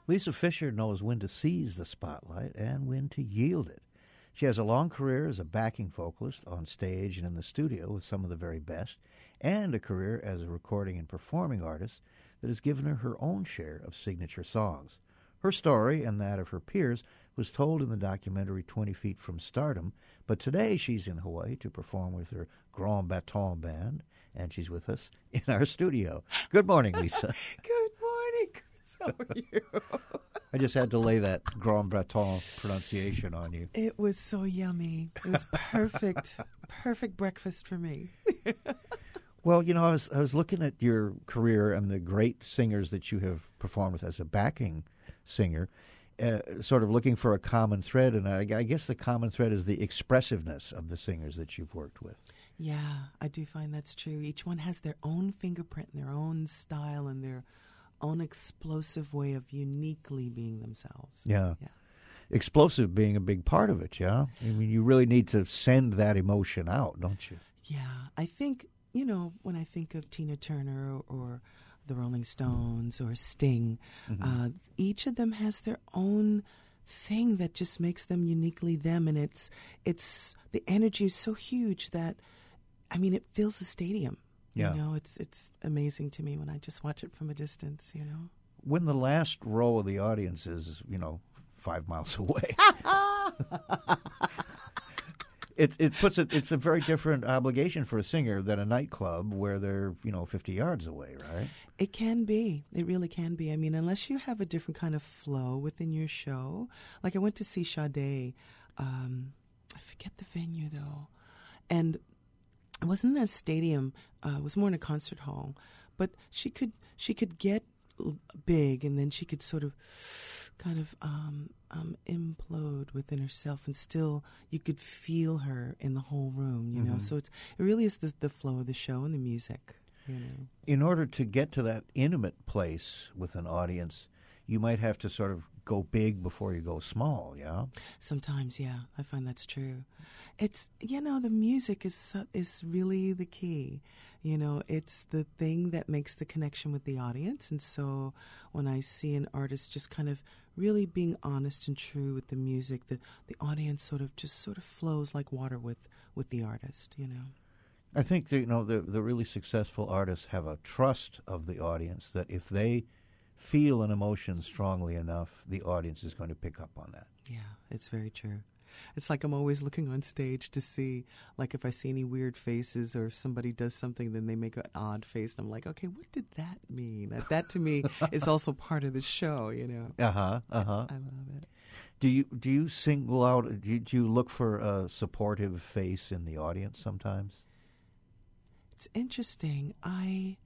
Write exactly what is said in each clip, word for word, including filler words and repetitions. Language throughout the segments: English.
Lisa Fischer knows when to seize the spotlight and when to yield it. She has a long career as a backing vocalist on stage and in the studio with some of the very best, and a career as a recording and performing artist that has given her her own share of signature songs. Her story and that of her peers was told in the documentary twenty feet from Stardom, but today she's in Hawaii to perform with her Grand Baton Band, and she's with us in our studio. Good morning, Lisa. Good morning, Chris. How are you? I just had to lay that Grand Breton pronunciation on you. It was so yummy. It was perfect, perfect breakfast for me. Well, you know, I was I was looking at your career and the great singers that you have performed with as a backing singer, uh, sort of looking for a common thread, and I, I guess the common thread is the expressiveness of the singers that you've worked with. Yeah, I do find that's true. Each one has their own fingerprint and their own style and their own explosive way of uniquely being themselves. Yeah. Yeah. Explosive being a big part of it, yeah? I mean, you really need to send that emotion out, don't you? Yeah, I think, you know, when I think of Tina Turner or the Rolling Stones or Sting, mm-hmm. uh, each of them has their own thing that just makes them uniquely them, and it's it's the energy is so huge that, I mean, it fills the stadium. Yeah. You know, it's it's amazing to me when I just watch it from a distance, you know. When the last row of the audience is, you know, five miles away, it it puts it. It's a very different obligation for a singer than a nightclub where they're, you know, fifty yards away, right? It can be. It really can be. I mean, unless you have a different kind of flow within your show. Like I went to see Sade. Um, I forget the venue though, and it wasn't in a stadium. Uh, it was more in a concert hall. But she could she could get big, and then she could sort of kind of um, um, implode within herself, and still you could feel her in the whole room. You mm-hmm. know, so it's it really is the the flow of the show and the music. You know, in order to get to that intimate place with an audience, you might have to sort of go big before you go small, yeah? Sometimes, yeah, I find that's true. It's, you know, the music is is really the key. You know, it's the thing that makes the connection with the audience. And so when I see an artist just kind of really being honest and true with the music, the, the audience sort of just sort of flows like water with, with the artist, you know. I think that, you know, the the really successful artists have a trust of the audience that if they feel an emotion strongly enough, the audience is going to pick up on that. Yeah, it's very true. It's like I'm always looking on stage to see, like, if I see any weird faces or if somebody does something, then they make an odd face. And I'm like, okay, what did that mean? That, to me, is also part of the show, you know. Uh-huh, uh-huh. I, I love it. Do you do you single out, do you, do you look for a supportive face in the audience sometimes? It's interesting. I...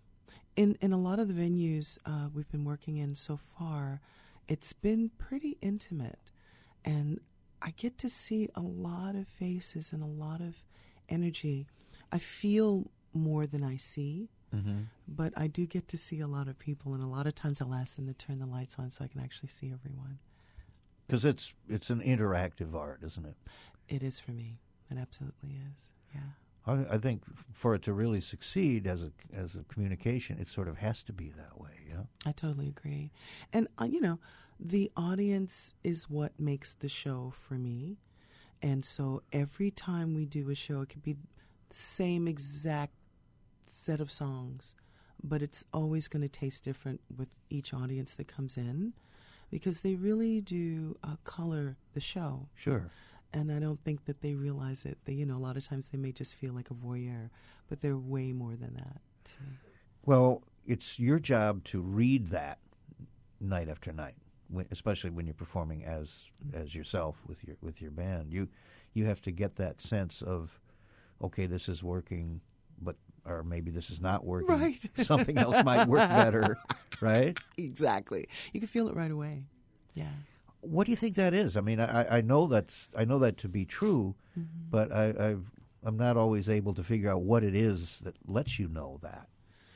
In in a lot of the venues uh, we've been working in so far, it's been pretty intimate, and I get to see a lot of faces and a lot of energy. I feel more than I see, mm-hmm. but I do get to see a lot of people, and a lot of times I'll ask them to turn the lights on so I can actually see everyone. Because it's it's an interactive art, isn't it? It is for me. It absolutely is, yeah. I think for it to really succeed as a as a communication, it sort of has to be that way, yeah? I totally agree. And, uh, you know, the audience is what makes the show for me. And so every time we do a show, it could be the same exact set of songs, but it's always going to taste different with each audience that comes in because they really do uh, color the show. Sure. And I don't think that they realize it. They, you know, a lot of times they may just feel like a voyeur, but they're way more than that to me. Well, it's your job to read that night after night, especially when you're performing as mm-hmm. as yourself with your with your band. You you have to get that sense of, okay, this is working, but or maybe this is not working. Right. Something else might work better, right? Exactly. You can feel it right away. Yeah. What do you think that is? I mean, I, I know that's I know that to be true, mm-hmm. but I, I've, I'm not always able to figure out what it is that lets you know that.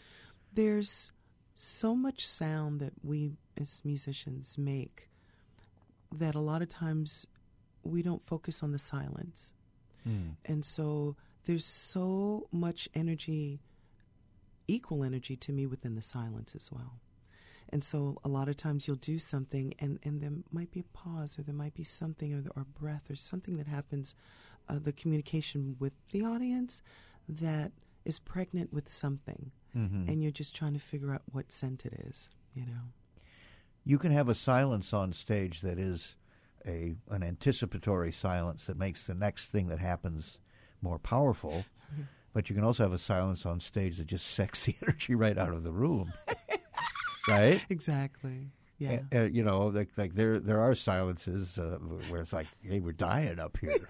There's so much sound that we as musicians make that a lot of times we don't focus on the silence. Mm. And so there's so much energy, equal energy to me within the silence as well. And so a lot of times you'll do something, and, and there might be a pause, or there might be something, or, or breath, or something that happens, uh, the communication with the audience that is pregnant with something. Mm-hmm. And you're just trying to figure out what scent it is, you know. You can have a silence on stage that is a an anticipatory silence that makes the next thing that happens more powerful. But you can also have a silence on stage that just sucks the energy right out of the room, right? Exactly. Yeah. Uh, uh, you know, like like there there are silences uh, where it's like, hey, we're dying up here.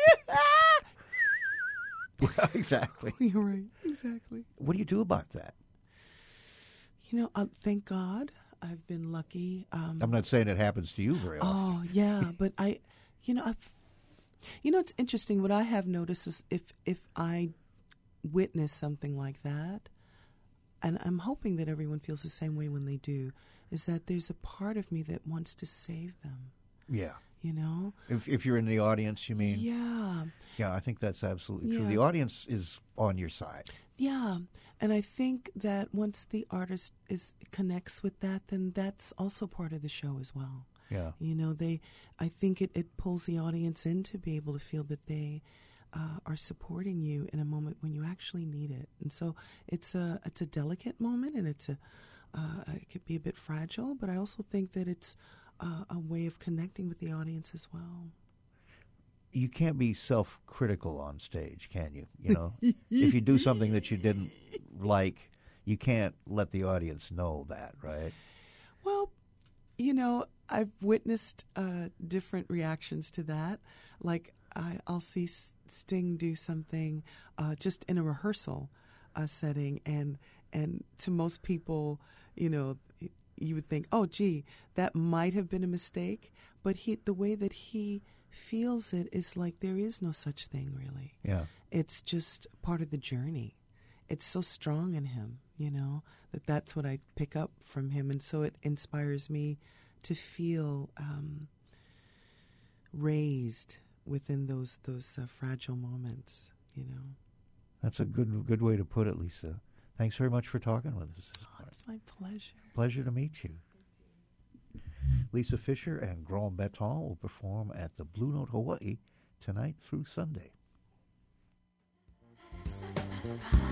Well, exactly. You're right. Exactly. What do you do about that? You know, uh, thank God I've been lucky. Um, I'm not saying it happens to you very often. Oh, yeah, but I, you know, I've, you know, it's interesting. What I have noticed is if if I witness something like that, and I'm hoping that everyone feels the same way when they do, is that there's a part of me that wants to save them. Yeah. You know? If if you're in the audience, you mean? Yeah. Yeah, I think that's absolutely yeah. true. The audience is on your side. Yeah. And I think that once the artist is connects with that, then that's also part of the show as well. Yeah. You know, they I think it, it pulls the audience in to be able to feel that they uh, are supporting you in a moment when you actually need it. And so it's a it's a delicate moment, and it's a uh, it could be a bit fragile, but I also think that it's uh, a way of connecting with the audience as well. You can't be self-critical on stage, can you? You know, if you do something that you didn't like, you can't let the audience know that, right? Well, you know, I've witnessed uh, different reactions to that. Like, I, I'll see Sting do something uh, just in a rehearsal uh, setting, and and to most people, you know, you would think, oh, gee, that might have been a mistake. But he, the way that he feels it is like there is no such thing, really. Yeah. It's just part of the journey. It's so strong in him, you know, that that's what I pick up from him. And so it inspires me to feel um, raised within those those uh, fragile moments, you know. That's a good good way to put it, Lisa. Thanks very much for talking with us this oh, morning. It's my pleasure. Pleasure to meet you. Lisa Fischer and Grand Béton will perform at the Blue Note Hawaii tonight through Sunday.